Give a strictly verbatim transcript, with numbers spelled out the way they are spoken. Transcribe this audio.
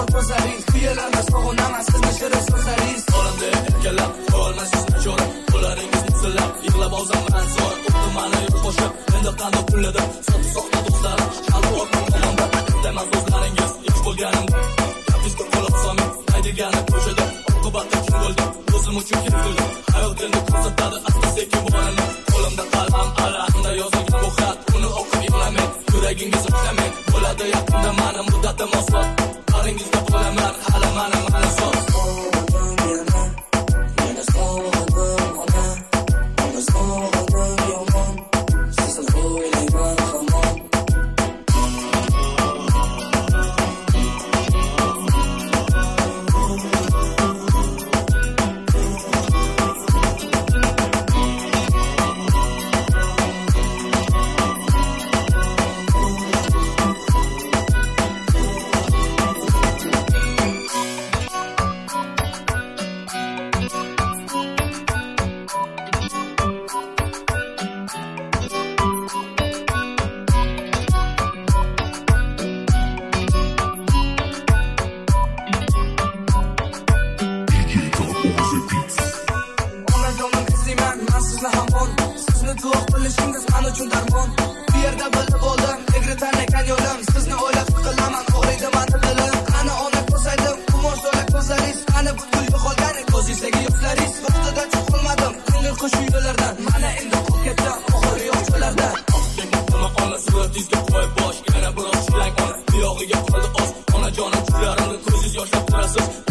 bor ko'zlaringiz, kuyalarda sog'inaman sizni shirin so'zlaringiz. Olamda erkalab olmaysiz nachora, qo'llaringiz muslab yig'lab ozaman zo'r. O'tmani qo'shib menda qanday pulladim, so'z so'qda do'stlarim, qalb o'rtamda demas o'zlaringiz hech bo'lganim. Gapingizga quloq solmay, aytganim ko'chada oqibatda kim bo'ldi? O'zim uchun keldim. Hayot endi ko'rsatadi asta-sekin borani. Qo'limda qalam alaqda yozilgan bu xat, uni o'qib yig'lamay, yuragingiz o'xshamay. Bo'ladi yaqinda mani muddatim osmon. Qaringizda bo'laman, hali mana mana so'z. Sizni duo qilishingiz men uchun darmon. Bu yerda bilib oldim, egri tanlagan yo'lim. Sizni o'ylab qilaman, o'raydi meni dilim. Qani ona ko'rsaydim, qumosh to'la ko'zlaringiz. Qani butkul yo'qolgan ko'zingizdagi yo'qlaringiz. Vaqtida cho'qilmadim, ko'ngil qo'shuv yo'llardan. Mana endi qolib ketdim, oxiri yo'q cho'larda. Nima ona suratingizga qo'yib bosh, yana biroz shlang ona. Buyog'iga qoldi oz, onajonim chuqlarimni ko'zingiz yoshlab turasiz.